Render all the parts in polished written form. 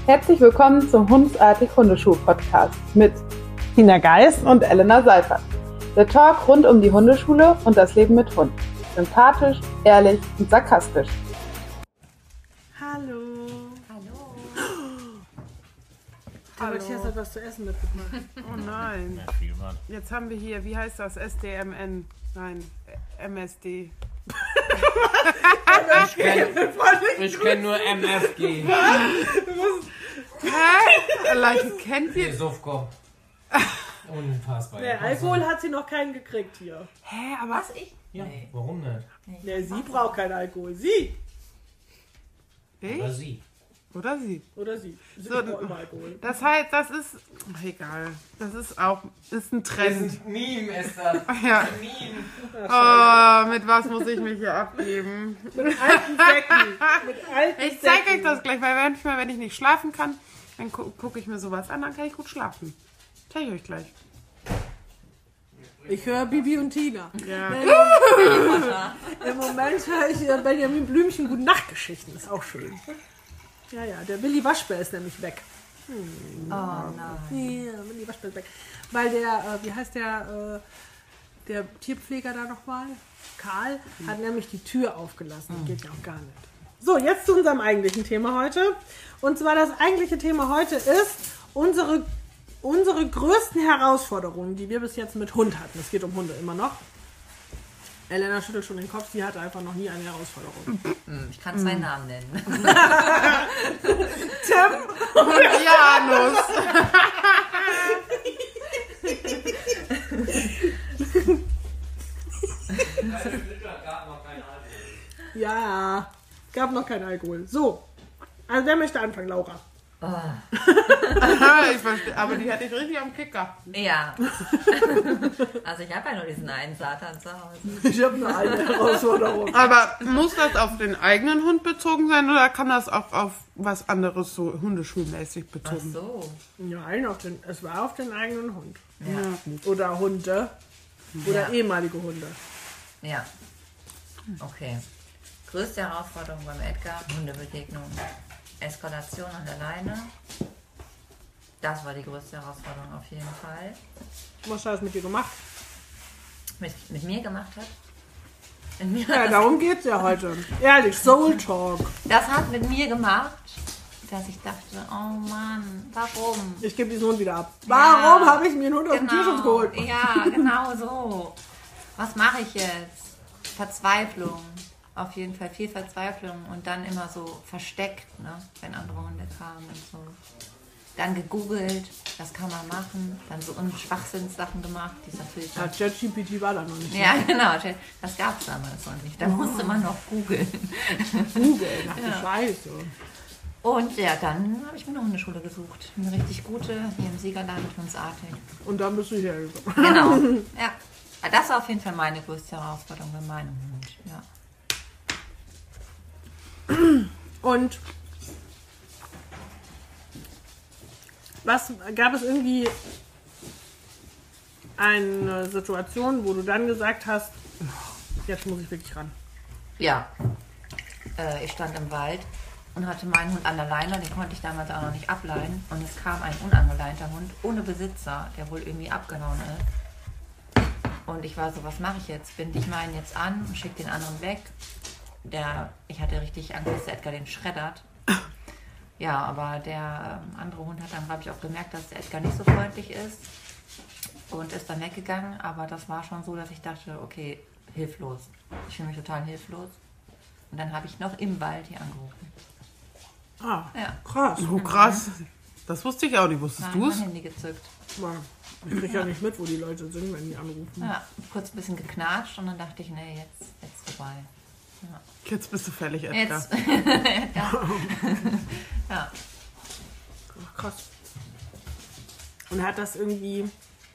Herzlich willkommen zum Hundsartig Hundeschul-Podcast mit Tina Geis und Elena Seifert. Der Talk rund um die Hundeschule und das Leben mit Hund. Sympathisch, ehrlich und sarkastisch. Hallo. Hallo. Aber ich habe etwas zu essen mitgebracht. Oh nein. Ja, viel Mann. Jetzt haben wir hier, wie heißt das? SDMN? Nein, MSD. Ich kenne nur MFG. Hä? Kennt ihr? Sofko. Unfassbar. Der Alkohol hat sie noch keinen gekriegt hier. Hä, aber Was, ich? Ja, Nee. warum nicht? Nee, sie braucht keinen Alkohol. Sie Oder ich? sie. Oder sie? oder sie. Sie So, braucht immer Alkohol. Das heißt, das ist, egal, das ist auch, ist ein Trend. Meme ist das. Ja. Meme. Oh, mit was muss ich mich hier abgeben? Mit alten Säcken. Mit alten Ich zeige euch Säcken. das gleich, weil manchmal, wenn ich nicht schlafen kann, dann gucke ich mir sowas an, dann kann ich gut schlafen. Zeige ich euch gleich. Ich höre Bibi und Tina. Ja. Im Moment höre ich Benjamin Blümchen Gute Nachtgeschichten. Ist auch schön. Ja, ja, der Willi Waschbär ist nämlich weg. Oh nein. Ja, Willi Waschbär ist weg. Weil der, wie heißt der Tierpfleger da nochmal? Karl hat nämlich die Tür aufgelassen. Geht ja auch gar nicht. So, jetzt zu unserem eigentlichen Thema heute. Und zwar das eigentliche Thema heute ist unsere größten Herausforderungen, die wir bis jetzt mit Hund hatten. Es geht um Hunde immer noch. Elena schüttelt schon den Kopf, sie hatte einfach noch nie eine Herausforderung. Ich kann zwei Namen nennen. Und Janus. Ja, gab noch keinen Alkohol. So, also wer möchte anfangen, Laura? Ich verstehe, aber die hatte ich richtig am Kicker. Ja. Also ich habe ja nur diesen einen Satan zu Hause. Ich habe nur eine Herausforderung. Aber muss das auf den eigenen Hund bezogen sein oder kann das auch auf was anderes so hundeschulmäßig Ach bezogen? so. Nein, es war auf den eigenen Hund. Ja. Oder Hunde. Oder Ja. ehemalige Hunde. Ja. Okay. Größte Herausforderung beim Edgar, Hundebegegnung. Eskalation an der Leine. Das war die größte Herausforderung auf jeden Fall. Was hat das mit dir gemacht? Mit mir gemacht hat. Mit mir Ja, hat darum geht's ja heute. Ehrlich, Soul Talk. das hat mit mir gemacht, dass ich dachte, oh Mann, warum? Ich gebe diesen Hund wieder ab. Warum Ja, habe ich mir einen Hund aus dem Tierschutz geholt? Ja, genau so. Was mache ich jetzt? Verzweiflung. Auf jeden Fall viel Verzweiflung und dann immer so versteckt, ne, wenn andere Hunde kamen und so. Dann gegoogelt, was kann man machen, dann so Schwachsinnssachen gemacht, die ist natürlich... Ja, ChatGPT war da noch nicht. Ja, genau, das gab es damals noch nicht. Da musste man noch googeln. Google, ach du Scheiße. Und ja, dann habe ich mir eine Hundeschule gesucht. Eine richtig gute, hier im Siegerland, Hundsartig. Und dann bist du hier gekommen. Genau, ja. Das war auf jeden Fall meine größte Herausforderung bei meinem Hund, ja. Und was gab es irgendwie eine Situation, wo du dann gesagt hast, jetzt muss ich wirklich ran? Ja, ich stand im Wald und hatte meinen Hund an der Leine, den konnte ich damals auch noch nicht ableihen. Und es kam ein unangeleinter Hund ohne Besitzer, der wohl irgendwie abgehauen ist. Und ich war so, was mache ich jetzt? Binde ich meinen jetzt an und schicke den anderen weg? Ich hatte richtig Angst, dass der Edgar den schreddert. Ja, aber der andere Hund hat dann, glaube ich, auch gemerkt, dass der Edgar nicht so freundlich ist und ist dann weggegangen. Aber das war schon so, dass ich dachte, okay, hilflos. Ich fühle mich total hilflos. Und dann habe ich noch im Wald hier angerufen. Ah, Ja, krass. Oh, krass. Das wusste ich auch nicht. Wusstest habe du mein es? Handy gezückt. Ich krieg ja nicht mit, wo die Leute sind, wenn die anrufen. Ja, kurz ein bisschen geknatscht und dann dachte ich, nee, jetzt vorbei. Jetzt bist du fällig, Edgar. Jetzt. Ja. Ach, krass. Und hat das irgendwie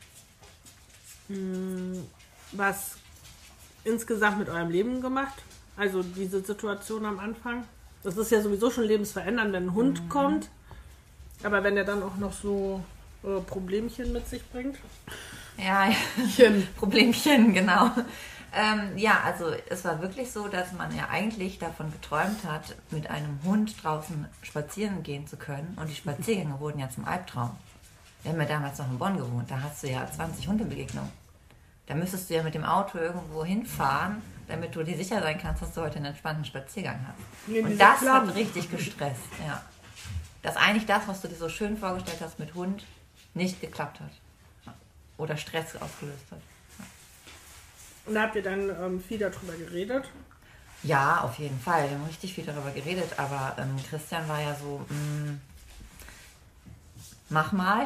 was insgesamt mit eurem Leben gemacht? Also diese Situation am Anfang? Das ist ja sowieso schon lebensverändernd, wenn ein Hund kommt. Aber wenn der dann auch noch so Problemchen mit sich bringt. Ja, Chen. Problemchen, genau. Ja, also es war wirklich so, dass man ja eigentlich davon geträumt hat, mit einem Hund draußen spazieren gehen zu können. Und die Spaziergänge wurden ja zum Albtraum. Wir haben ja damals noch in Bonn gewohnt, da hast du ja 20 Hundebegegnungen. Da müsstest du ja mit dem Auto irgendwo hinfahren, damit du dir sicher sein kannst, dass du heute einen entspannten Spaziergang hast. Und das hat richtig gestresst, ja. Dass eigentlich das, was du dir so schön vorgestellt hast mit Hund, nicht geklappt hat. Oder Stress ausgelöst hat. Und da habt ihr dann viel darüber geredet? Ja, auf jeden Fall. Wir haben richtig viel darüber geredet, aber Christian war ja so, mach mal.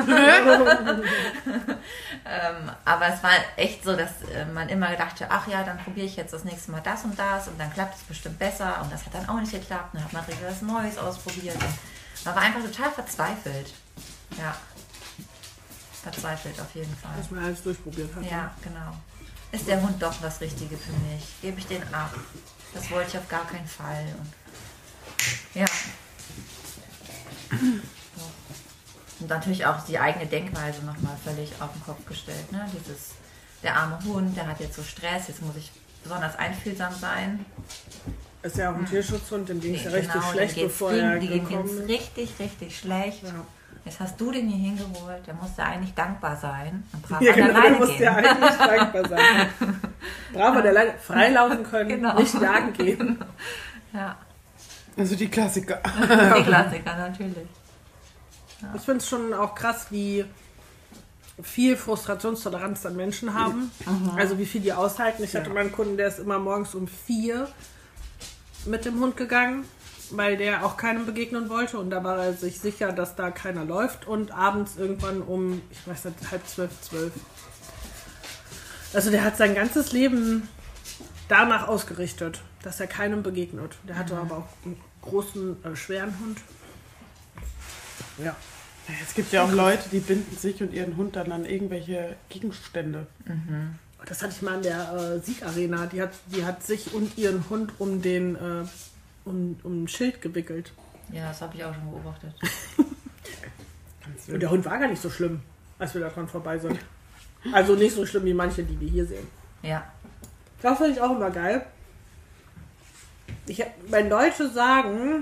Aber es war echt so, dass man immer dachte, ach ja, dann probiere ich jetzt das nächste Mal das und dann klappt es bestimmt besser und das hat dann auch nicht geklappt. Dann hat man direkt was Neues ausprobiert und man war einfach total verzweifelt. Ja, verzweifelt auf jeden Fall. Dass man alles durchprobiert hat. Ja, genau. Ist der Hund doch das Richtige für mich? Gebe ich den ab? Das wollte ich auf gar keinen Fall. Und ja. Und natürlich auch die eigene Denkweise nochmal völlig auf den Kopf gestellt. Ne? Der arme Hund, der hat jetzt so Stress, jetzt muss ich besonders einfühlsam sein. Ist ja auch ein Tierschutzhund, dem ging es ja richtig schlecht, bevor er gekommen ist. Richtig, richtig schlecht. Ja. Jetzt hast du den hier hingeholt, der muss ja eigentlich dankbar sein und brav ja, an der genau, Leine der muss ja eigentlich dankbar sein. Brav an der Leine, freilaufen können, genau. Nicht jagen gehen. Ja. Also die Klassiker. Die Klassiker, natürlich. Ja. Ich finde es schon auch krass, wie viel Frustrationstoleranz dann Menschen haben. Also wie viel die aushalten. Ich hatte mal einen Kunden, der ist immer morgens um 4 mit dem Hund gegangen, weil der auch keinem begegnen wollte und da war er sich sicher, dass da keiner läuft und abends irgendwann um, ich weiß nicht, 11:30, 12. Also der hat sein ganzes Leben danach ausgerichtet, dass er keinem begegnet. Der hatte aber auch einen großen, schweren Hund. Ja. Es gibt ja auch Leute, die binden sich und ihren Hund dann an irgendwelche Gegenstände. Das hatte ich mal in der Siegarena. Die hat sich und ihren Hund um den um ein Schild gewickelt. Ja, das habe ich auch schon beobachtet. Und der Hund war gar nicht so schlimm, als wir davon vorbei sind. Also nicht so schlimm wie manche, die wir hier sehen. Ja. Das finde ich auch immer geil. Wenn Leute sagen,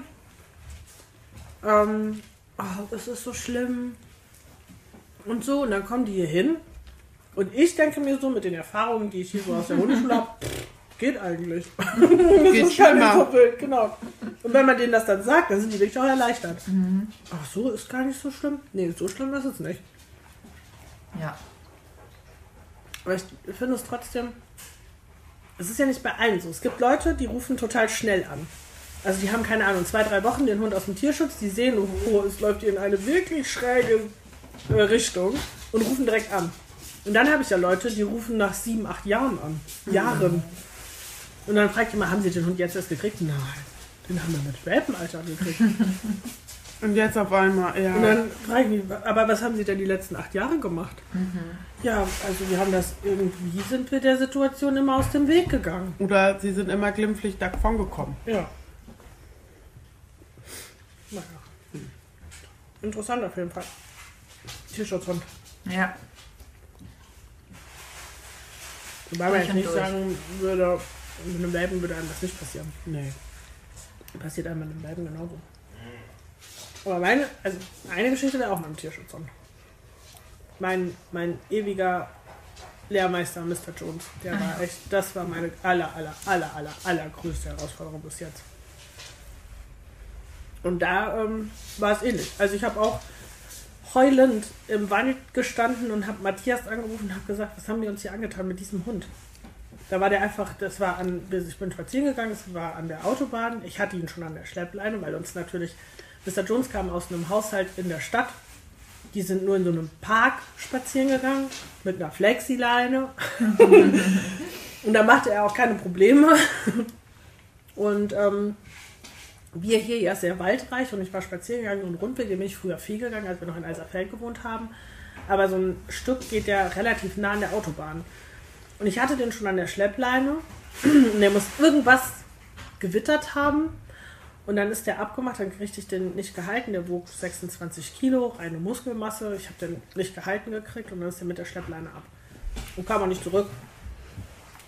es ist so schlimm und so, und dann kommen die hier hin und ich denke mir so mit den Erfahrungen, die ich hier so aus der Hundeschule habe, geht eigentlich. Geht schlimmer. So wild, genau. Und wenn man denen das dann sagt, dann sind die wirklich auch erleichtert. Ach so, ist gar nicht so schlimm? Nee, so schlimm ist es nicht. Ja. Aber ich finde es trotzdem, es ist ja nicht bei allen so. Es gibt Leute, die rufen total schnell an. Also die haben, keine Ahnung, 2-3 Wochen den Hund aus dem Tierschutz, die sehen, oh, es läuft hier in eine wirklich schräge Richtung und rufen direkt an. Und dann habe ich ja Leute, die rufen nach 7-8 Jahren an. Jahren. Und dann frage ich immer, haben Sie den Hund jetzt erst gekriegt? Nein, den haben wir mit Welpenalter gekriegt. Und jetzt auf einmal, ja. Und dann frage ich mich, aber was haben Sie denn die letzten 8 Jahre gemacht? Ja, also wir haben das, irgendwie sind wir der Situation immer aus dem Weg gegangen. Oder sie sind immer glimpflich davon gekommen. Ja. Naja. Interessant auf jeden Fall. Tierschutzhund. Ja. Wobei man jetzt nicht durch. sagen würde, mit einem Welpen würde einem das nicht passieren. Nee. Passiert einem mit einem Welpen genauso. Aber eine Geschichte wäre auch mit einem Tierschutzhund. Mein ewiger Lehrmeister Mr. Jones, der war echt, das war meine allergrößte Herausforderung bis jetzt. Und da war es ähnlich. Also ich habe auch heulend im Wald gestanden und habe Matthias angerufen und habe gesagt, was haben die uns hier angetan mit diesem Hund? Da war der einfach, ich bin spazieren gegangen, es war an der Autobahn, ich hatte ihn schon an der Schleppleine, weil uns natürlich, Mr. Jones kam aus einem Haushalt in der Stadt, die sind nur in so einem Park spazieren gegangen, mit einer Flexileine und da machte er auch keine Probleme und wir hier ja sehr waldreich und ich war spazieren gegangen und Rundweg, bin ich früher viel gegangen, als wir noch in Elserfeld gewohnt haben. Aber so ein Stück geht ja relativ nah an der Autobahn. Und ich hatte den schon an der Schleppleine und der muss irgendwas gewittert haben. Und dann ist der abgemacht, dann kriegte ich den nicht gehalten. Der wog 26 Kilo, eine Muskelmasse. Ich habe den nicht gehalten gekriegt und dann ist der mit der Schleppleine ab. Und kam auch nicht zurück.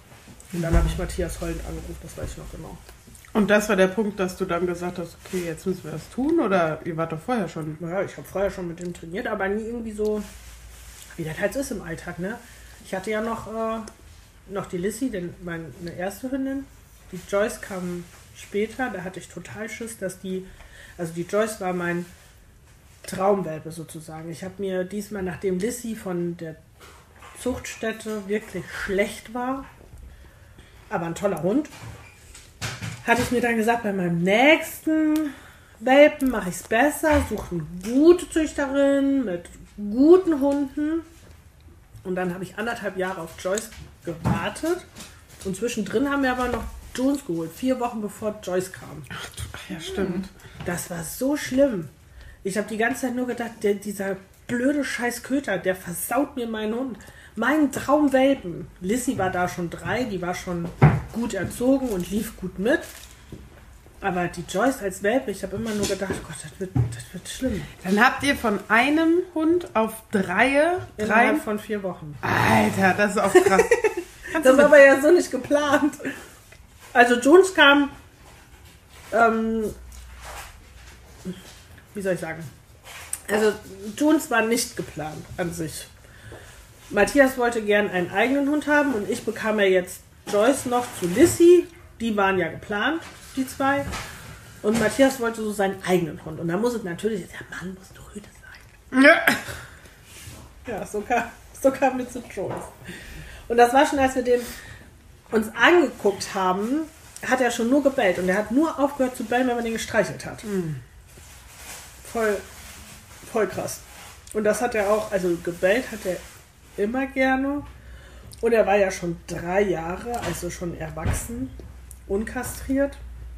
Und dann habe ich Matthias heulend angerufen, das weiß ich noch genau. Und das war der Punkt, dass du dann gesagt hast, okay, jetzt müssen wir das tun? Oder ihr wart doch vorher schon? Naja, ich habe vorher schon mit ihm trainiert, aber nie irgendwie so, wie das halt so ist im Alltag, ne? Ich hatte ja noch die Lissy, meine erste Hündin. Die Joyce kam später, da hatte ich total Schiss, dass die Joyce war mein Traumwelpe sozusagen. Ich habe mir diesmal, nachdem Lissy von der Zuchtstätte wirklich schlecht war, aber ein toller Hund, hatte ich mir dann gesagt, bei meinem nächsten Welpen mache ich es besser, suche eine gute Züchterin mit guten Hunden. Und dann habe ich 1,5 Jahre auf Joyce gewartet. Und zwischendrin haben wir aber noch Jones geholt, 4 Wochen bevor Joyce kam. Ach ja, stimmt. Das war so schlimm. Ich habe die ganze Zeit nur gedacht, dieser blöde scheiß Köter, der versaut mir meinen Hund. Meinen Traumwelpen. Lissy war da schon 3, die war schon gut erzogen und lief gut mit. Aber die Joyce als Welpe, ich habe immer nur gedacht, Gott, das wird schlimm. Dann habt ihr von einem Hund auf 3 Innerhalb von 4 Wochen. Alter, das ist auch krass. Das war aber ja so nicht geplant. Also Jones kam, wie soll ich sagen? Also Jones war nicht geplant an sich. Matthias wollte gern einen eigenen Hund haben und ich bekam ja jetzt Joyce noch zu Lissy. Die waren ja geplant, die 2. Und Matthias wollte so seinen eigenen Hund. Und da muss es natürlich, der Mann muss doch Rüde sein. Ja, so kam mir zu Joyce. Und das war schon, als wir den uns angeguckt haben, hat er schon nur gebellt. Und er hat nur aufgehört zu bellen, wenn man den gestreichelt hat. Voll krass. Und das hat er auch, also gebellt hat er immer gerne. Und er war ja schon 3 Jahre, also schon erwachsen, unkastriert.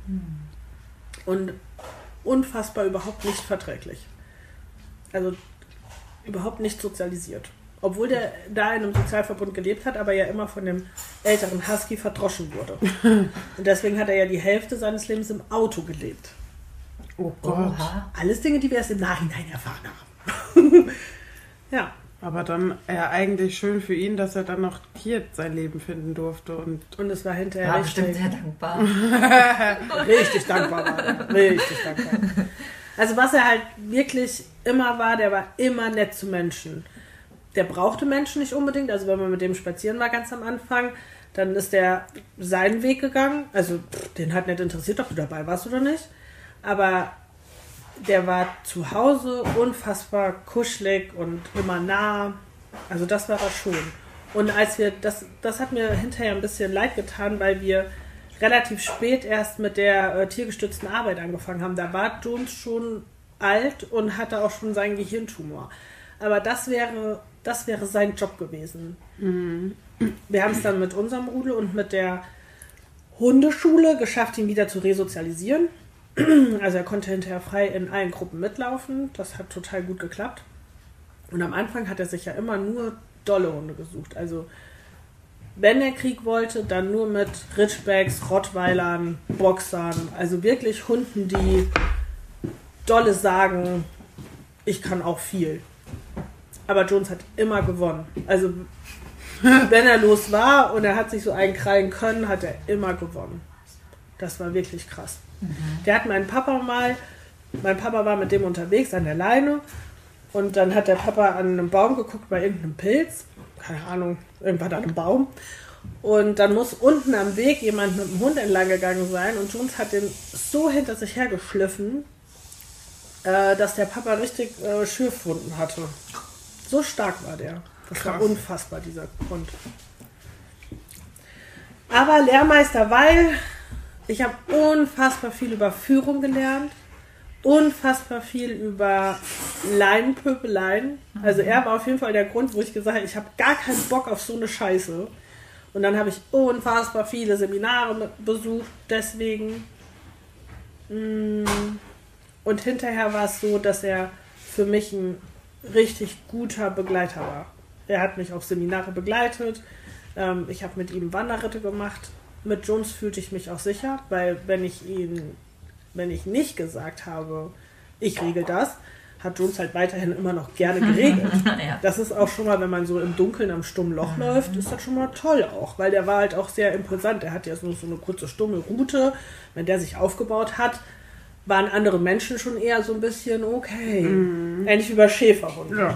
Und unfassbar überhaupt nicht verträglich. Also überhaupt nicht sozialisiert. Obwohl der da in einem Sozialverbund gelebt hat, aber ja immer von dem älteren Husky verdroschen wurde. Und deswegen hat er ja die Hälfte seines Lebens im Auto gelebt. Oh Gott. Oha. Alles Dinge, die wir erst im Nachhinein erfahren haben. Ja. Aber dann eigentlich schön für ihn, dass er dann noch hier sein Leben finden durfte. Und Und es war hinterher War bestimmt sehr dankbar. richtig dankbar war er. Richtig dankbar. Also was er halt wirklich immer war, der war immer nett zu Menschen. Der brauchte Menschen nicht unbedingt. Also wenn man mit dem spazieren war ganz am Anfang, dann ist der seinen Weg gegangen. Also den hat nicht interessiert, ob du dabei warst oder nicht. Aber der war zu Hause unfassbar kuschelig und immer nah. Also das war er schon. Und als wir, das hat mir hinterher ein bisschen leid getan, weil wir relativ spät erst mit der tiergestützten Arbeit angefangen haben. Da war Jones schon alt und hatte auch schon seinen Gehirntumor. Aber das wäre sein Job gewesen. Wir haben es dann mit unserem Rudel und mit der Hundeschule geschafft, ihn wieder zu resozialisieren. Also er konnte hinterher frei in allen Gruppen mitlaufen. Das hat total gut geklappt. Und am Anfang hat er sich ja immer nur dolle Hunde gesucht. Also wenn er Krieg wollte, dann nur mit Ridgebacks, Rottweilern, Boxern. Also wirklich Hunden, die dolle sagen, ich kann auch viel. Aber Jones hat immer gewonnen. Also wenn er los war und er hat sich so einen krallen können, hat er immer gewonnen. Das war wirklich krass. Der hat mein Papa war mit dem unterwegs an der Leine und dann hat der Papa an einem Baum geguckt bei irgendeinem Pilz, keine Ahnung, irgendwann an einem Baum und dann muss unten am Weg jemand mit dem Hund entlang gegangen sein und Jones hat den so hinter sich hergeschliffen, dass der Papa richtig Schürfwunden hatte. So stark war der. Das war unfassbar, dieser Hund. Aber Lehrmeister, weil ich habe unfassbar viel über Führung gelernt, unfassbar viel über Leinenpöbeleien. Also er war auf jeden Fall der Grund, wo ich gesagt habe, ich habe gar keinen Bock auf so eine Scheiße. Und dann habe ich unfassbar viele Seminare besucht, deswegen. Und hinterher war es so, dass er für mich ein richtig guter Begleiter war. Er hat mich auf Seminare begleitet. Ich habe mit ihm Wanderritte gemacht. Mit Jones fühlte ich mich auch sicher, weil wenn ich nicht gesagt habe, ich regel das, hat Jones halt weiterhin immer noch gerne geregelt. Ja. Das ist auch schon mal, wenn man so im Dunkeln am stummen Loch läuft, ist das schon mal toll auch, weil der war halt auch sehr imposant. Er hat ja so eine kurze stumme Route, wenn der sich aufgebaut hat, waren andere Menschen schon eher so ein bisschen okay. Ähnlich wie bei Schäferhunden. Ja.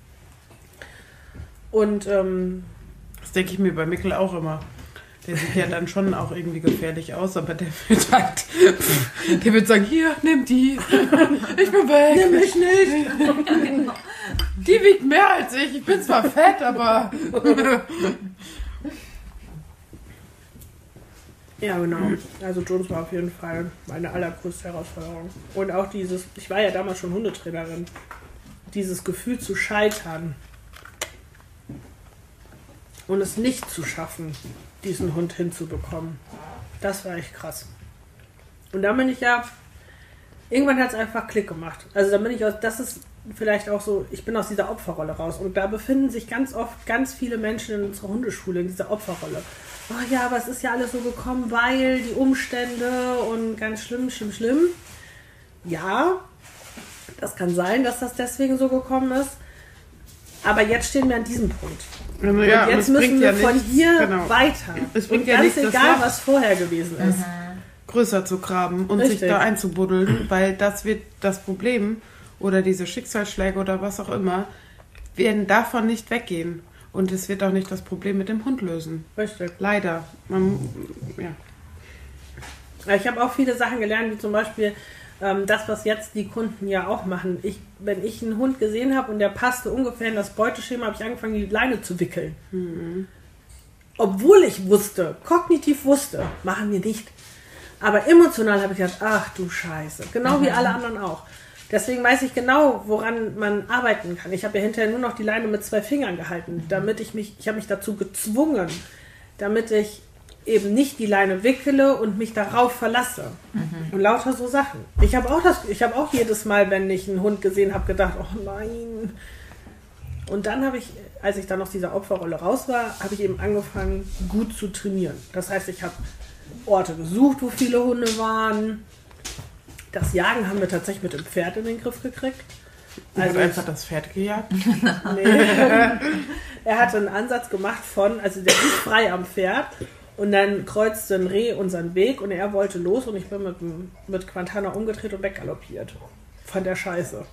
Und Das denke ich mir bei Mickel auch immer. Der sieht ja dann schon auch irgendwie gefährlich aus, aber der wird halt, der wird sagen, hier, nimm die, ich bin weg. nimm mich nicht. Die wiegt mehr als ich bin zwar fett, aber... Ja, genau. Also Jones war auf jeden Fall meine allergrößte Herausforderung. Und auch dieses, ich war ja damals schon Hundetrainerin, dieses Gefühl zu scheitern und es nicht zu schaffen, diesen Hund hinzubekommen. Das war echt krass. Und dann bin ich ja, irgendwann hat es einfach Klick gemacht. Also dann bin ich aus, das ist vielleicht auch so, ich bin aus dieser Opferrolle raus. Und da befinden sich ganz oft ganz viele Menschen in unserer Hundeschule in dieser Opferrolle. Oh ja, aber es ist ja alles so gekommen, weil die Umstände und ganz schlimm. Ja, das kann sein, dass das deswegen so gekommen ist. Aber jetzt stehen wir an diesem Punkt. Ja, Und jetzt müssen wir von hier genau. weiter. Es bringt und ja ganz nichts, das egal, Loch was vorher gewesen ist. größer zu graben und Richtig. sich da einzubuddeln, weil das wird das Problem oder diese Schicksalsschläge oder was auch immer, werden davon nicht weggehen. Und es wird auch nicht das Problem mit dem Hund lösen. Richtig. Leider. Ja, ich habe auch viele Sachen gelernt, wie zum Beispiel das, was jetzt die Kunden ja auch machen. Wenn ich einen Hund gesehen habe und der passte ungefähr in das Beuteschema, habe ich angefangen, die Leine zu wickeln. Obwohl ich wusste, kognitiv wusste, machen wir nicht. Aber emotional habe ich gedacht, ach du Scheiße. Genau wie alle anderen auch. Deswegen weiß ich genau, woran man arbeiten kann. Ich habe ja hinterher nur noch die Leine mit 2 Fingern gehalten, damit ich habe mich dazu gezwungen, damit ich eben nicht die Leine wickele und mich darauf verlasse. Und lauter so Sachen. Ich habe auch jedes Mal, wenn ich einen Hund gesehen habe, gedacht, oh nein. Und dann habe ich, als ich dann aus dieser Opferrolle raus war, habe ich eben angefangen, gut zu trainieren. Das heißt, ich habe Orte gesucht, wo viele Hunde waren. Das Jagen haben wir tatsächlich mit dem Pferd in den Griff gekriegt. Also einfach das Pferd gejagt. Nee. Er hatte einen Ansatz gemacht also der lief frei am Pferd und dann kreuzte ein Reh unseren Weg und er wollte los und ich bin mit Quintana umgedreht und weggaloppiert. Fand er scheiße.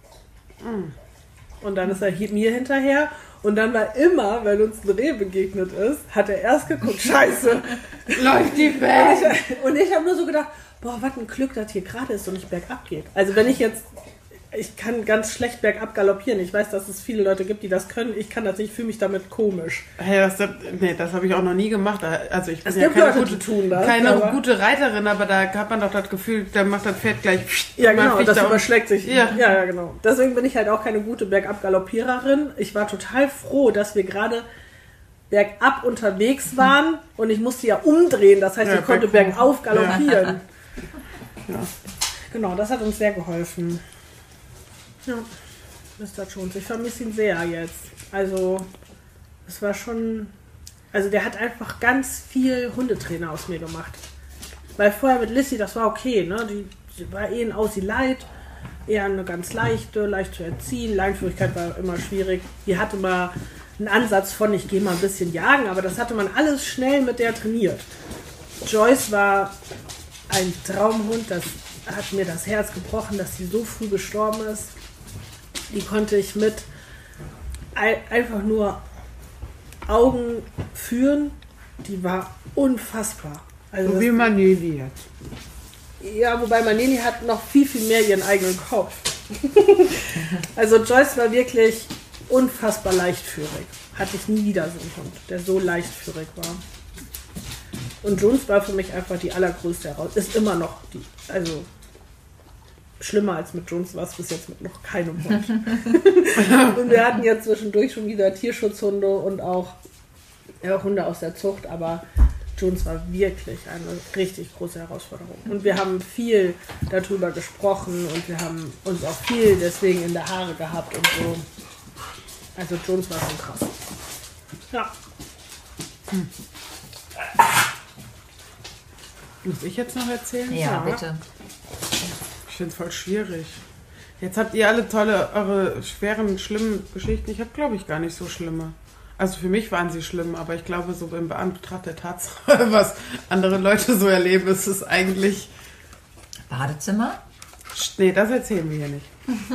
Und dann ist er mir hinterher und dann war immer, wenn uns ein Reh begegnet ist, hat er erst geguckt, scheiße. Läuft die weg! Und ich habe nur so gedacht, boah, was ein Glück, dass hier gerade ist und nicht bergab geht. Also ich kann ganz schlecht bergab galoppieren. Ich weiß, dass es viele Leute gibt, die das können. Ich kann das nicht, fühle mich damit komisch. Hey, das habe ich auch noch nie gemacht. Also ich bin Es ja gibt keine, Leute, gute, die tun das, keine aber- gute Reiterin, aber da hat man doch das Gefühl, da macht das Pferd gleich... Ja, man genau, fliegt das da um. überschlägt sich. Ja. Ja, genau. Deswegen bin ich halt auch keine gute Bergab-Galoppiererin. Ich war total froh, dass wir gerade bergab unterwegs waren und ich musste ja umdrehen. Das heißt, Ja, ich konnte bergauf. bergauf galoppieren. Ja. Genau, das hat uns sehr geholfen. Ja, Mr. Jones. Ich vermisse ihn sehr jetzt. Also, es war schon... Also, der hat einfach ganz viel Hundetrainer aus mir gemacht. Weil vorher mit Lissy, das war okay, ne? Die war ein Aussie Light, eher eine ganz leichte, leicht zu erziehen. Leinführigkeit war immer schwierig. Die hatte mal einen Ansatz von, ich gehe mal ein bisschen jagen, aber das hatte man alles schnell mit der trainiert. Joyce war ein Traumhund, das hat mir das Herz gebrochen, dass sie so früh gestorben ist. Die konnte ich mit einfach nur Augen führen. Die war unfassbar. Also So wie Maneli jetzt. ja, wobei Maneli hat noch viel, viel mehr ihren eigenen Kopf. Also Joyce war wirklich unfassbar leichtführig. Hatte ich nie wieder so einen Hund, der so leichtführig war. Und Jones war für mich einfach die allergrößte Herausforderung. Ist immer noch die, also schlimmer als mit Jones war es bis jetzt mit noch keinem Hund. Und wir hatten ja zwischendurch schon wieder Tierschutzhunde und auch Hunde aus der Zucht, aber Jones war wirklich eine richtig große Herausforderung. Und wir haben viel darüber gesprochen und wir haben uns auch viel deswegen in der Haare gehabt und so. Also Jones war schon krass. Ja. Muss ich jetzt noch erzählen? Ja, bitte. Ich finde es voll schwierig. Jetzt habt ihr alle tolle, eure schweren, schlimmen Geschichten. Ich habe, glaube ich, gar nicht so schlimme. Also für mich waren sie schlimm, aber ich glaube, so im Betracht der Tatsache, was andere Leute so erleben, ist es eigentlich... Badezimmer? Nee, das erzählen wir hier nicht.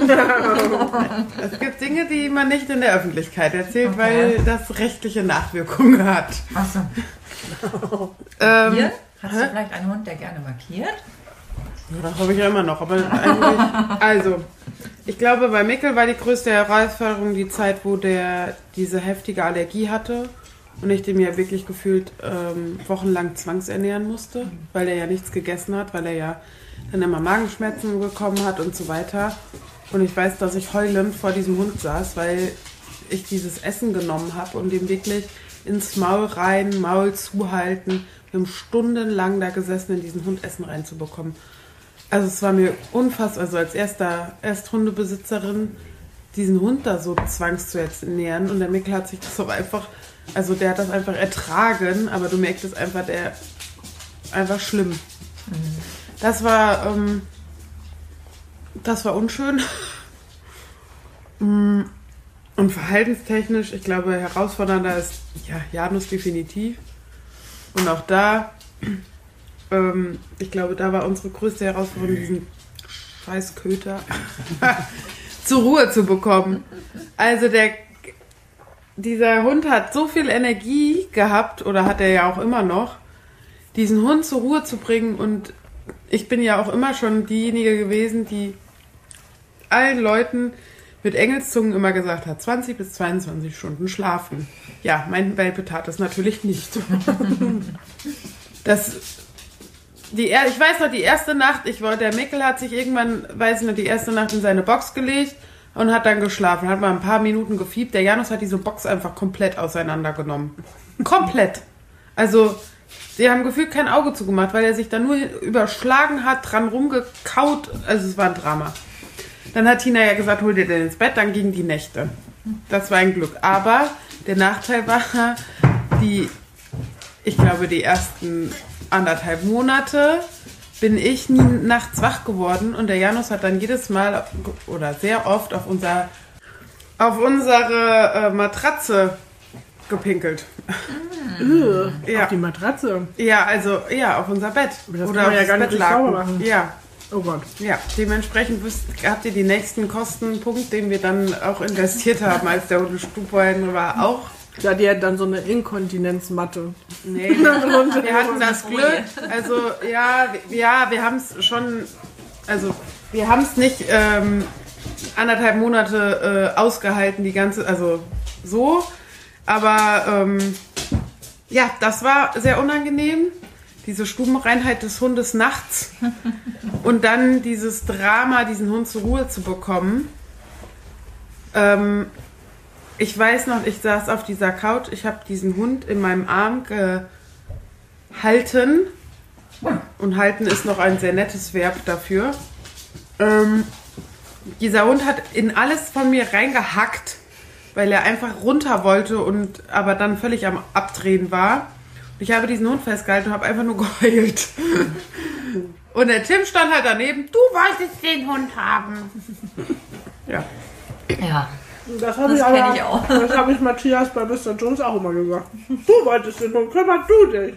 Es gibt Dinge, die man nicht in der Öffentlichkeit erzählt, weil das rechtliche Nachwirkungen hat. Achso. Hier? Hast du vielleicht einen Hund, der gerne markiert? Ja, das habe ich ja immer noch. Aber eigentlich, also, ich glaube, bei Mickel war die größte Herausforderung die Zeit, wo der diese heftige Allergie hatte und ich den ja wirklich gefühlt wochenlang zwangsernähren musste, weil er ja nichts gegessen hat, weil er ja dann immer Magenschmerzen bekommen hat und so weiter. Und ich weiß, dass ich heulend vor diesem Hund saß, weil ich dieses Essen genommen habe und ihm wirklich ins Maul rein, Maul zuhalten. Wir haben stundenlang da gesessen, in diesen Hund Essen reinzubekommen. Also es war mir unfassbar, also als Ersthundebesitzerin, diesen Hund da so zwangszuernähren. Und der Mickel hat sich das auch einfach, also der hat das einfach ertragen, aber du merkst es einfach, der einfach schlimm. Das war unschön. Und verhaltenstechnisch, ich glaube, herausfordernder ist ja Janus definitiv. Und auch da, ich glaube, da war unsere größte Herausforderung, diesen scheiß Köter zur Ruhe zu bekommen. Also dieser Hund hat so viel Energie gehabt, oder hat er ja auch immer noch, diesen Hund zur Ruhe zu bringen. Und ich bin ja auch immer schon diejenige gewesen, die allen Leuten mit Engelszungen immer gesagt hat, 20 bis 22 Stunden schlafen. Ja, mein Welpe tat das natürlich nicht. Ich weiß noch, die erste Nacht, der Mickel hat sich irgendwann, die erste Nacht in seine Box gelegt und hat dann geschlafen. Hat mal ein paar Minuten gefiebt. Der Janus hat diese Box einfach komplett auseinandergenommen. Komplett. Also, sie haben gefühlt kein Auge zugemacht, weil er sich da nur überschlagen hat, dran rumgekaut. Also, es war ein Drama. Dann hat Tina ja gesagt, hol dir den ins Bett, dann gingen die Nächte. Das war ein Glück. Aber der Nachteil war, ich glaube, die ersten 1,5 Monate bin ich nie nachts wach geworden und der Janus hat dann jedes Mal oder sehr oft auf unsere Matratze gepinkelt. Ja. Auf die Matratze? Ja, also auf unser Bett. Aber das oder kann man auf ja gar nicht sauber machen. Ja. Oh Gott. Ja, dementsprechend habt ihr die nächsten Kostenpunkt, den wir dann auch investiert haben, als der Hundestuhlbein war, auch. Ja, die hat dann so eine Inkontinenzmatte. Nee, wir hatten das Glück. Also, wir haben es schon, also, wir haben es nicht 1,5 Monate ausgehalten, also so. Aber, das war sehr unangenehm. Diese Stubenreinheit des Hundes nachts und dann dieses Drama, diesen Hund zur Ruhe zu bekommen. Ich weiß noch, ich saß auf dieser Couch, ich habe diesen Hund in meinem Arm gehalten und halten ist noch ein sehr nettes Verb dafür. Dieser Hund hat in alles von mir reingehackt, weil er einfach runter wollte und aber dann völlig am Abdrehen war. Ich habe diesen Hund festgehalten und habe einfach nur geheult. Und der Tim stand halt daneben. Du wolltest den Hund haben. Ja. Ja. Das kenne ich auch. Das habe ich Matthias bei Mr. Jones auch immer gesagt. Du wolltest den Hund, kümmert du dich.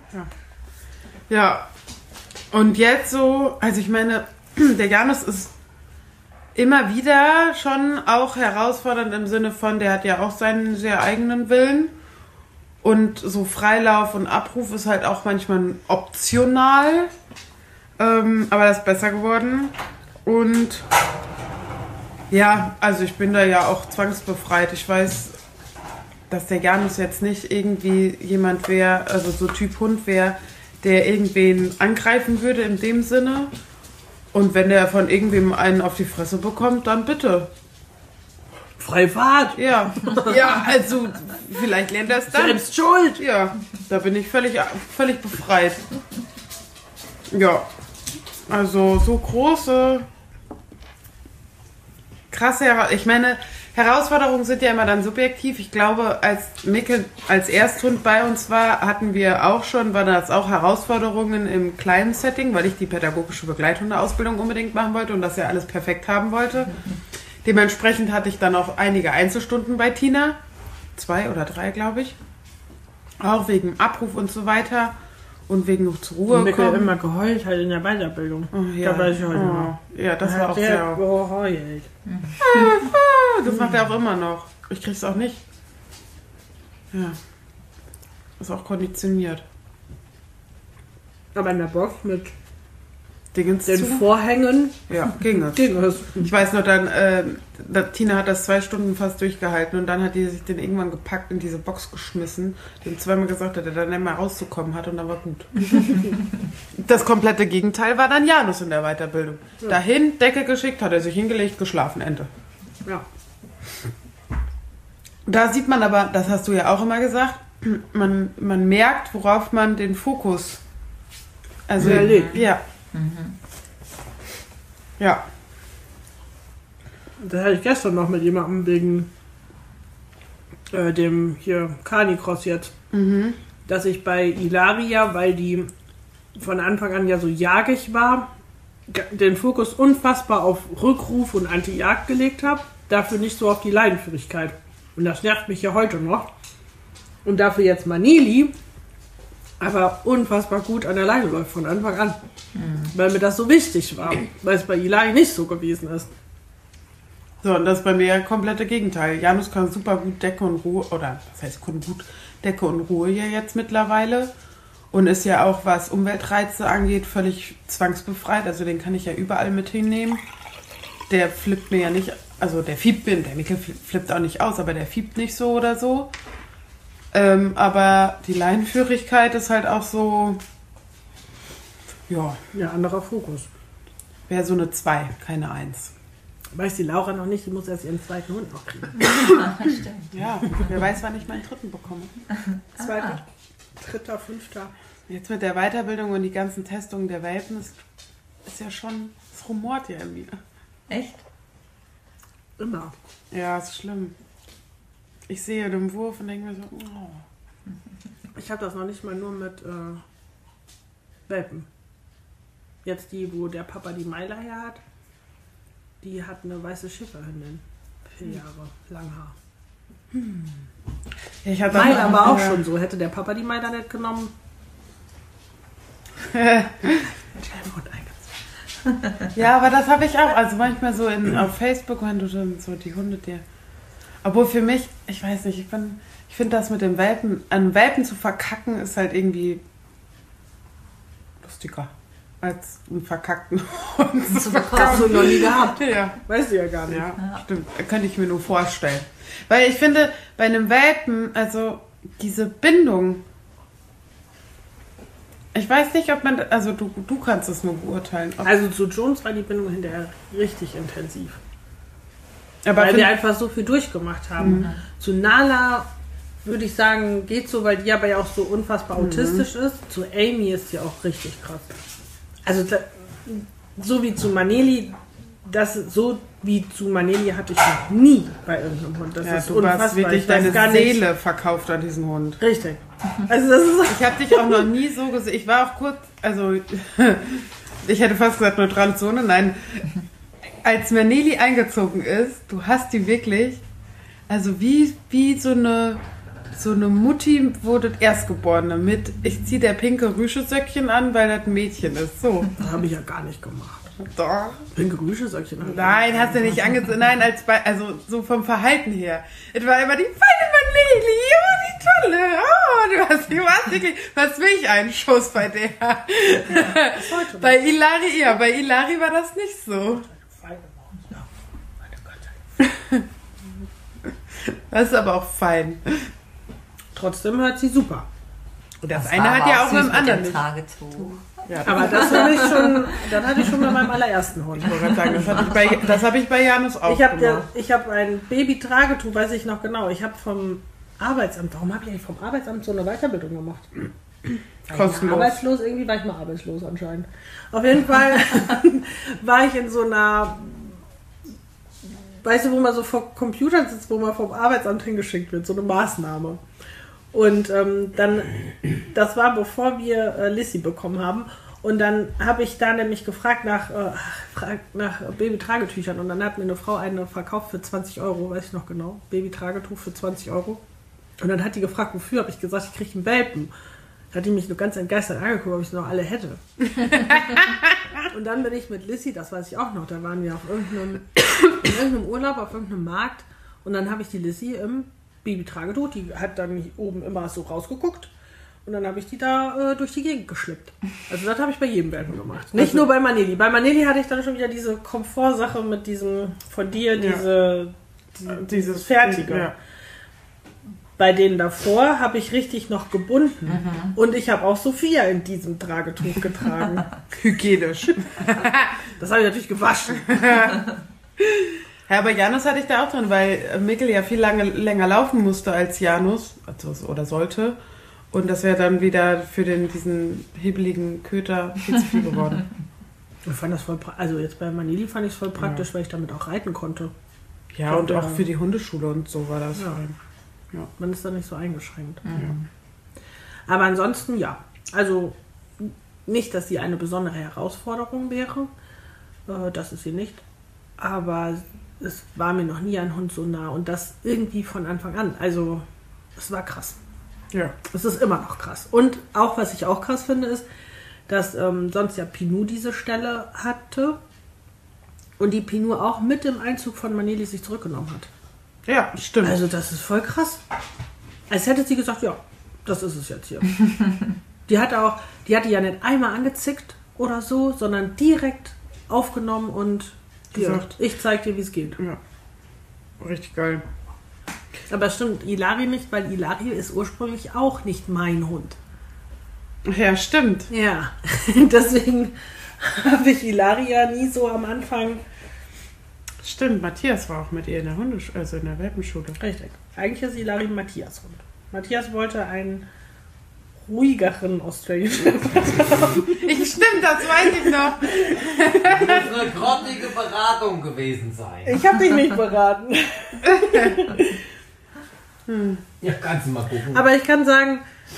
Ja. Und jetzt so, also ich meine, der Janus ist immer wieder schon auch herausfordernd im Sinne von, der hat ja auch seinen sehr eigenen Willen. Und so Freilauf und Abruf ist halt auch manchmal optional. Aber das ist besser geworden. Und ja, also ich bin da ja auch zwangsbefreit. Ich weiß, dass der Janus jetzt nicht irgendwie jemand wäre, also so Typ Hund wäre, der irgendwen angreifen würde in dem Sinne. Und wenn der von irgendwem einen auf die Fresse bekommt, dann bitte. Freie Fahrt. Ja, also vielleicht lernt er es dann. Selbst schuld. Ja, da bin ich völlig befreit. Ja, also so große, krasse, ich meine, Herausforderungen sind ja immer dann subjektiv. Ich glaube, als Mikkel als Ersthund bei uns war, war das auch Herausforderungen im kleinen Setting, weil ich die pädagogische Begleithundeausbildung unbedingt machen wollte und das ja alles perfekt haben wollte. Dementsprechend hatte ich dann auch einige Einzelstunden bei Tina. 2 oder 3, glaube ich. Auch wegen Abruf und so weiter. Und wegen noch zur Ruhe Mikkel kommen. immer geheult halt in der Weiterbildung. Oh, ja. Da weiß ich heute noch. Ja, das war auch Der sehr... geheult. Das macht er auch immer noch. Ich krieg's auch nicht. Ja. Ist auch konditioniert. Aber in der Box mit Dingens den zu. Vorhängen Ja, ging es. ging es. Ich weiß nur, Tina hat das 2 Stunden fast durchgehalten und dann hat die sich den irgendwann gepackt in diese Box geschmissen, dem zweimal gesagt hat, er dann nicht mehr rauszukommen hat und dann war gut. Das komplette Gegenteil war dann Janus in der Weiterbildung. Ja. Dahin, Decke geschickt, hat er sich hingelegt, geschlafen, Ende. Ja. Da sieht man aber, das hast du ja auch immer gesagt, man merkt, worauf man den Fokus legt. Ja. Ja. Das hatte ich gestern noch mit jemandem wegen dem hier Carnicross jetzt. Dass ich bei Ilaria, weil die von Anfang an ja so jagig war, den Fokus unfassbar auf Rückruf und Anti-Jagd gelegt habe. Dafür nicht so auf die Leinenführigkeit. Und das nervt mich ja heute noch. Und dafür jetzt Manili aber unfassbar gut an der Leine läuft von Anfang an. Weil mir das so wichtig war. Weil es bei Ilari nicht so gewesen ist. So, und das ist bei mir komplette Gegenteil. Janus kann super gut Decke und Ruhe, oder was heißt gut Decke und Ruhe ja jetzt mittlerweile. Und ist ja auch, was Umweltreize angeht, völlig zwangsbefreit. Also den kann ich ja überall mit hinnehmen. Der flippt mir ja nicht, also der fiebt mir, der Mikkel flippt auch nicht aus, aber der fiebt nicht so oder so. Aber die Leinenführigkeit ist halt auch so, ja. Ja, anderer Fokus. Wäre so eine 2, keine 1. Weiß die Laura noch nicht, die muss erst ihren zweiten Hund noch kriegen. Stimmt. Ja, wer weiß, wann ich meinen dritten bekomme. Zweiter, dritter, fünfter. Jetzt mit der Weiterbildung und die ganzen Testungen der Welpen ist ja schon, es rumort ja in mir. Echt? Immer. Ja, ist schlimm. Ich sehe den Wurf und denke mir so, oh. Ich habe das noch nicht mal nur mit Welpen. Jetzt die, wo der Papa die Meiler her hat, die hat eine weiße Schäferhündin. 4 Jahre, Langhaar. Ja, ich hatte Meiler war auch schon so. Hätte der Papa die Meiler nicht genommen, Ja, aber das habe ich auch. Also manchmal so auf Facebook, wenn du dann so die Hunde dir... Obwohl für mich, ich weiß nicht, ich finde das mit dem Welpen, an Welpen zu verkacken, ist halt irgendwie lustiger als einen verkackten Hund zu hast du noch nie gehabt. Ja, Weißt du ja gar nicht. ja, stimmt. Könnte ich mir nur vorstellen. Weil ich finde, bei einem Welpen, also diese Bindung, ich weiß nicht, ob man, also du kannst es nur beurteilen. Also zu Jones war die Bindung hinterher richtig intensiv. Aber Weil wir einfach so viel durchgemacht haben. Mhm. Zu Nala würde ich sagen, geht so, weil die aber ja auch so unfassbar autistisch ist. Zu Amy ist sie auch richtig krass. Also so wie zu Maneli, so wie zu Maneli hatte ich noch nie bei irgendeinem Hund. Das ja, ist du warst unfassbar. wirklich Ich weiß deine gar nicht- Seele verkauft an diesen Hund. Richtig. Also das ist Ich habe dich auch noch nie so gesehen. Ich war auch kurz, also ich hätte fast gesagt neutrale Zone. Nein, als Maneli eingezogen ist, du hast die wirklich, also wie so eine Mutti wurde Erstgeborene mit, ich ziehe der pinke Rüschesöckchen an, weil das ein Mädchen ist. So. das habe ich ja gar nicht gemacht. Doch. Pinke Rüschesöckchen. Nein, hast du nicht angezogen. Nein, also so vom Verhalten her. Es war immer die feine Maneli, oh, die tolle. Oh, du warst wirklich, was will ich einen Schuss bei der? Bei Ilari war das nicht so. Das ist aber auch fein. Trotzdem hört sie super. Und das war eine hat aber ja auch süß mit dem anderen dem nicht. Tragetuch. Ja, Aber das habe ich schon, dann hatte ich schon bei meinem allerersten Hund. ich wollte gerade sagen, das habe ich bei Janus auch gemacht. Ich habe ein Baby-Tragetuch, weiß ich noch genau. Ich habe vom Arbeitsamt, warum habe ich eigentlich vom Arbeitsamt so eine Weiterbildung gemacht? Kostenlos. Arbeitslos, irgendwie war ich mal arbeitslos anscheinend. Auf jeden Fall war ich in so einer weißt du, wo man so vor Computern sitzt, wo man vom Arbeitsamt hingeschickt wird, so eine Maßnahme. Und dann, das war bevor wir Lissy bekommen haben. Und dann habe ich da nämlich gefragt nach Babytragetüchern. Und dann hat mir eine Frau eine verkauft für 20 €, weiß ich noch genau. Babytragetuch für 20 €. Und dann hat die gefragt, wofür? Habe ich gesagt, ich kriege einen Welpen. Da hat die mich nur ganz entgeistert angeguckt, ob ich sie noch alle hätte. Und dann bin ich mit Lissy, das weiß ich auch noch, da waren wir auf in irgendeinem Urlaub, auf irgendeinem Markt. Und dann habe ich die Lissy im Babytragetuch, die hat dann oben immer so rausgeguckt. Und dann habe ich die da durch die Gegend geschleppt. Also das habe ich bei jedem Welpen gemacht. Nicht nur bei Maneli. Bei Maneli hatte ich dann schon wieder diese Komfortsache mit diesem, von dir, dieses Fertige. Ja. Bei denen davor habe ich richtig noch gebunden. Und ich habe auch Sophia in diesem Tragetuch getragen. Hygienisch. Das habe ich natürlich gewaschen. Ja, aber Janus hatte ich da auch drin, weil Mikkel ja viel länger laufen musste als Janus, also, oder sollte. Und das wäre dann wieder für diesen hebeligen Köter viel zu viel geworden. Ich fand das voll also jetzt bei Maneli fand ich es voll praktisch, weil ich damit auch reiten konnte. Ja, und auch für die Hundeschule und so war das. Ja. Ja. Man ist da nicht so eingeschränkt. Ja. Aber ansonsten, ja. Also nicht, dass sie eine besondere Herausforderung wäre. Das ist sie nicht. Aber es war mir noch nie ein Hund so nah. Und das irgendwie von Anfang an. Also es war krass. Ja. Es ist immer noch krass. Und auch, was ich auch krass finde, ist, dass sonst ja Pinou diese Stelle hatte. Und die Pinou auch mit dem Einzug von Maneli sich zurückgenommen hat. Ja, stimmt. Also das ist voll krass. Als hätte sie gesagt, ja, das ist es jetzt hier. Die hatte ja nicht einmal angezickt oder so, sondern direkt aufgenommen und gesagt, ich zeig dir, wie es geht. Ja. Richtig geil. Aber es stimmt Ilari nicht, weil Ilari ist ursprünglich auch nicht mein Hund. Ja, stimmt. Ja, deswegen habe ich Ilari ja nie so am Anfang. Stimmt, Matthias war auch mit ihr in der also in der Welpenschule. Richtig. Eigentlich ist Ilari Matthias Hund. Matthias wollte einen ruhigeren Australian Shepherd haben. Stimmt, das weiß ich noch. Das muss eine grottige Beratung gewesen sein. Ich habe dich nicht beraten. Ja, kannst du mal gucken. Aber ich kann sagen,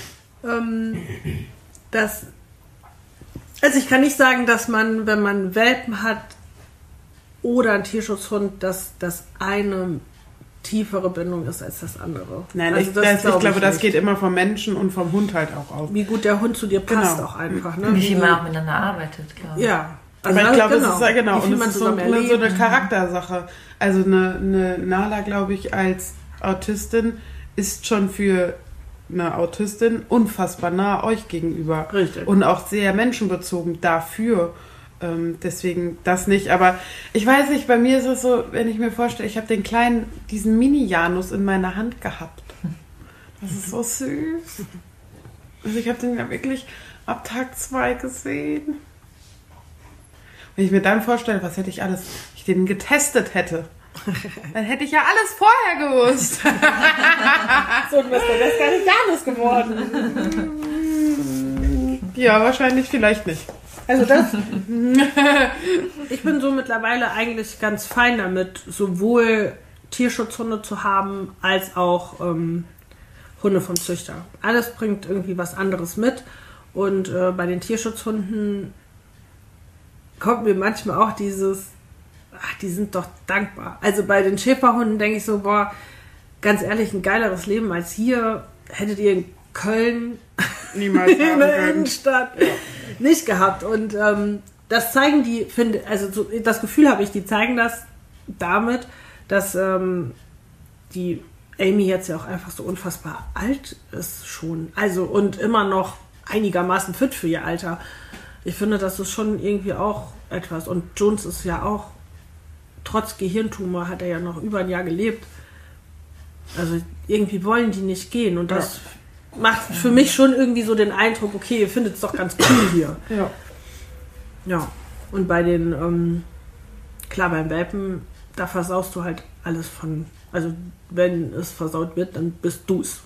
dass... Also ich kann nicht sagen, dass man, wenn man Welpen hat oder einen Tierschutzhund, dass das eine tiefere Bindung ist als das andere. Nein, also ich glaube, das geht immer vom Menschen und vom Hund halt auch aus. Wie gut der Hund zu dir passt Genau. auch einfach. Ne? Wie viel man auch miteinander arbeitet, glaube ich. Ja. Aber ich glaube, es ist ja Wie genau. viel Und man es ist so zusammen eine erlebt. Charaktersache. Also eine Nala, glaube ich, als Autistin ist schon für eine Autistin unfassbar nah euch gegenüber. Richtig. Und auch sehr menschenbezogen dafür. Deswegen das nicht. Aber ich weiß nicht, bei mir ist es so, wenn ich mir vorstelle, ich habe diesen Mini-Janus in meiner Hand gehabt. Das ist so süß. Also ich habe den ja wirklich ab Tag 2 gesehen. Wenn ich mir dann vorstelle, was hätte ich den getestet hätte, dann hätte ich ja alles vorher gewusst. So ein Mist, der ist gar nicht Janus geworden. Ja, wahrscheinlich vielleicht nicht. Also ich bin so mittlerweile eigentlich ganz fein damit, sowohl Tierschutzhunde zu haben, als auch Hunde vom Züchter. Alles bringt irgendwie was anderes mit. Und bei den Tierschutzhunden kommt mir manchmal auch dieses, die sind doch dankbar. Also bei den Schäferhunden denke ich so, boah, ganz ehrlich, ein geileres Leben als hier hättet ihr in Köln Niemals in haben der können. Innenstadt nicht gehabt. Und das zeigen die, also so, das Gefühl habe ich, die zeigen das damit, dass die Amy jetzt ja auch einfach so unfassbar alt ist schon. Also und immer noch einigermaßen fit für ihr Alter. Ich finde, das ist schon irgendwie auch etwas. Und Jones ist ja auch, trotz Gehirntumor hat er ja noch über ein Jahr gelebt. Also irgendwie wollen die nicht gehen. Und das macht für mich schon irgendwie so den Eindruck, okay, ihr findet es doch ganz cool hier. Ja. Ja. Und bei den, klar, beim Welpen, da versaust du halt alles von, also wenn es versaut wird, dann bist du's.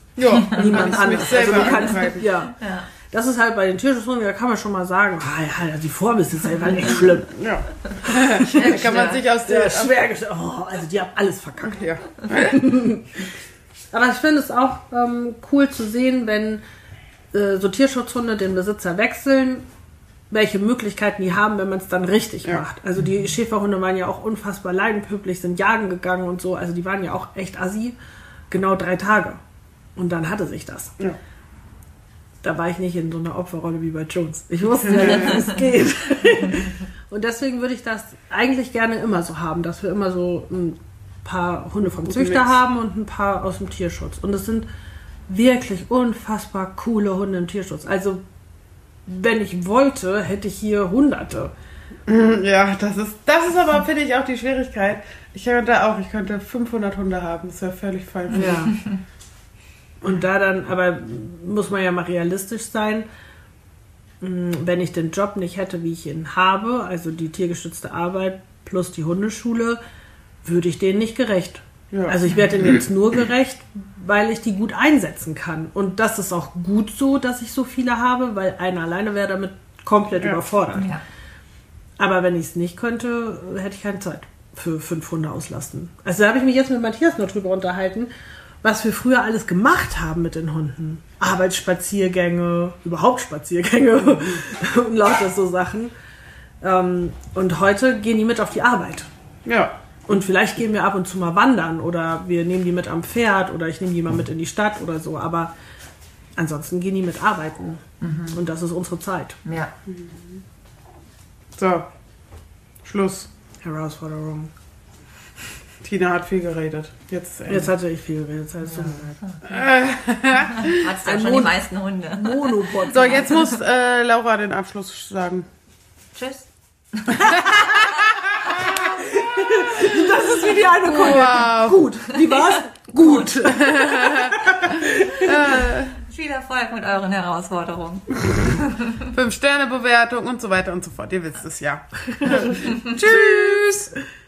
Ja, Niemand kann ich mich anders. selber Also du kannst- antreiben. ja. Ja. Das ist halt bei den Tierschutzhunden, da kann man schon mal sagen, ja, die Vorbesitzer waren echt schlimm. Ja. Da kann man sich aus der... Schwer gestellt. Oh, also die haben alles verkackt. Ja. Aber ich finde es auch cool zu sehen, wenn so Tierschutzhunde den Besitzer wechseln, welche Möglichkeiten die haben, wenn man es dann richtig macht. Also die Schäferhunde waren ja auch unfassbar leidenpüpplich, sind jagen gegangen und so. Also die waren ja auch echt assi. Genau 3 Tage. Und dann hatte sich das. Ja. Da war ich nicht in so einer Opferrolle wie bei Jones. Ich wusste ja, wie es geht. Und deswegen würde ich das eigentlich gerne immer so haben, dass wir immer so ein paar Hunde vom Züchter Mix haben und ein paar aus dem Tierschutz. Und es sind wirklich unfassbar coole Hunde im Tierschutz. Also, wenn ich wollte, hätte ich hier Hunderte. Ja, das ist aber, finde ich, auch die Schwierigkeit. Ich könnte 500 Hunde haben. Das wäre völlig fein. Ja. Und da dann, aber muss man ja mal realistisch sein, wenn ich den Job nicht hätte, wie ich ihn habe, also die tiergestützte Arbeit plus die Hundeschule, würde ich denen nicht gerecht. Ja. Also ich werde denen jetzt nur gerecht, weil ich die gut einsetzen kann. Und das ist auch gut so, dass ich so viele habe, weil einer alleine wäre damit komplett überfordert. Ja. Aber wenn ich es nicht könnte, hätte ich keine Zeit für 5 Hunde auslasten. Also da habe ich mich jetzt mit Matthias noch drüber unterhalten, was wir früher alles gemacht haben mit den Hunden. Arbeitsspaziergänge, überhaupt Spaziergänge und lauter so Sachen. Und heute gehen die mit auf die Arbeit. Ja. Und vielleicht gehen wir ab und zu mal wandern oder wir nehmen die mit am Pferd oder ich nehme die mal mit in die Stadt oder so. Aber ansonsten gehen die mit arbeiten. Und das ist unsere Zeit. Ja. So. Schluss. Herausforderung. Tina hat viel geredet. Jetzt Jetzt hatte ich viel geredet. Das heißt, tut mir leid. Hat's ja schon die meisten Hunde. Monopod. So, jetzt muss Laura den Abschluss sagen. Tschüss. Das ist wie die eine Kunde. Wow. Gut. Wie war's? Gut. Viel Erfolg mit euren Herausforderungen. 5-Sterne-Bewertung und so weiter und so fort. Ihr wisst es ja. Tschüss.